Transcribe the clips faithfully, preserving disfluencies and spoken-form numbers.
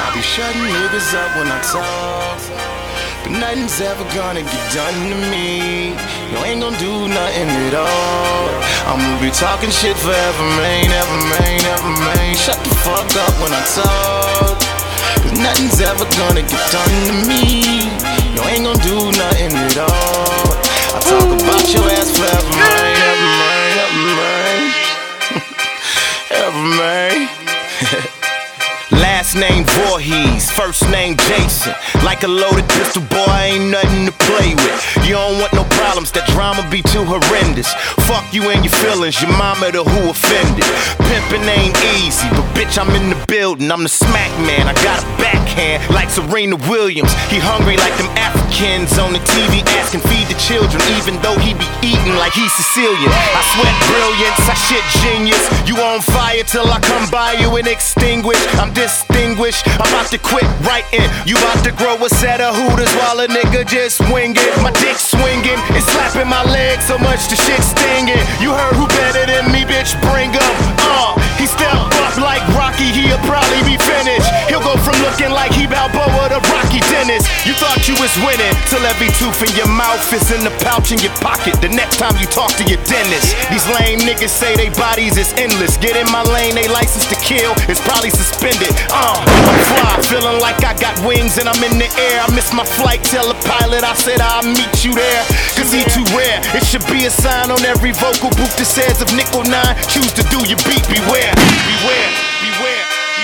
I be shutting niggas up when I talk, but nothing's ever gonna get done to me. You ain't gonna do nothing at all. I'ma be talking shit forever, man, ever, man, ever, man. Shut the fuck up when I talk, cause nothing's ever gonna get done to me. You ain't gonna do nothing at all. I talk about your ass forever, man, ever, man, ever, man. Ever, man. Last name Voorhees, first name Jason. Like a loaded pistol, boy, ain't nothing to play with. You don't want no problems, that drama be too horrendous. Fuck you and your feelings, your mama the who offended. Pimpin' ain't easy, but bitch, I'm in the building. I'm the smack man, I got a backhand like Serena Williams. He hungry like them Africans on the T V asking feed the children, even though he be eating like he's Sicilian. I sweat brilliance, I shit genius. You on fire till I come by you and extinguish. I'm distinguished, I'm about to quit writing. You about to grow a set of hooters while a nigga just swinging. My dick swinging, it's slapping my legs so much the shit stinging. You heard who better than me, bitch, bring up. Uh, he step up like Rocky, he'll probably be finished. He'll go from looking like he Balboa to Rocky Dennis. You thought you was winning, till every tooth in your mouth is in the pouch in your pocket the next time you talk to your dentist. These lame niggas say they bodies is endless. Get in my lane, they license to kill is probably suspended. Uh, I'm fly, feeling like I got wings and I'm in the air. I missed my flight, tell the pilot I said I'll meet you there, cause he too rare. It should be a sign on every vocal booth that says if Nickel nine choose to do your beat, beware, beware, beware.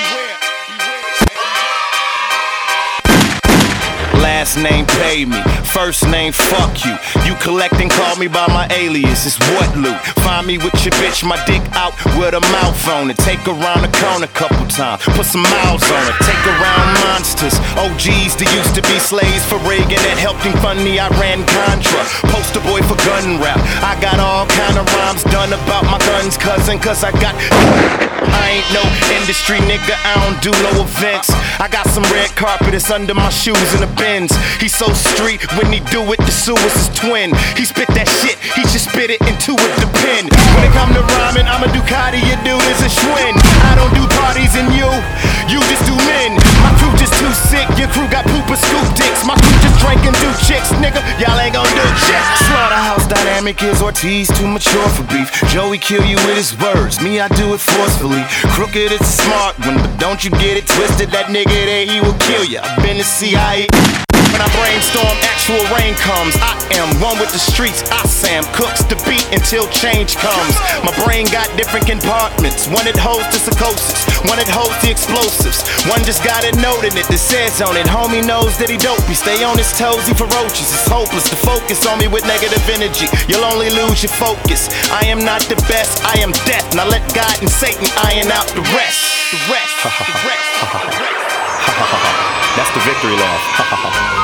Last name pay me, first name fuck you. You collect and call me by my alias, it's what Luke. Find me with your bitch, my dick out with a mouth on it. Take around the corner a couple times, put some miles on it. Take around monsters, O Gs that used to be slaves for Reagan that helped him fund the Iran Contra. Poster boy for gun rap, I got all kind of rhymes done about my guns, cousin, cause I got I ain't no industry nigga, I don't do no events. I got some red carpet, it's under my shoes in the Benz. He's so street, when he do it, the Sue is his twin. He spit that shit, he just spit it into it, the pen. When it come to rhyming, I'm a Ducati, your dude is a Schwinn. I don't do parties and you, you just do men. My crew just too sick, your crew got pooper scoop dicks. My crew just drink and do chicks, nigga, y'all ain't gon' do shit. Slaughterhouse dynamic is Ortiz, too mature for beef. Joey kill you with his words, me I do it forcefully. Crooked is a smart one, but don't you get it twisted, that nigga there, he will kill ya. I've been to C I A. When I brainstorm, actual rain comes. I am one with the streets. I Sam cooks the beat until change comes. My brain got different compartments. One it holds the psychosis, one it holds the explosives. One just got a note in it that says on it, homie knows that he dopey. Stay on his toes, he ferocious. It's hopeless to focus on me with negative energy. You'll only lose your focus. I am not the best, I am death. Now let God and Satan iron out the rest. The rest. The rest. The rest. That's the victory laugh.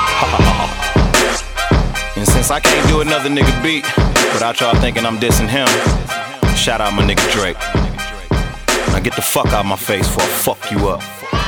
And since I can't do another nigga beat without y'all thinking I'm dissing him, shout out my nigga Drake. Now get the fuck out my face before I fuck you up.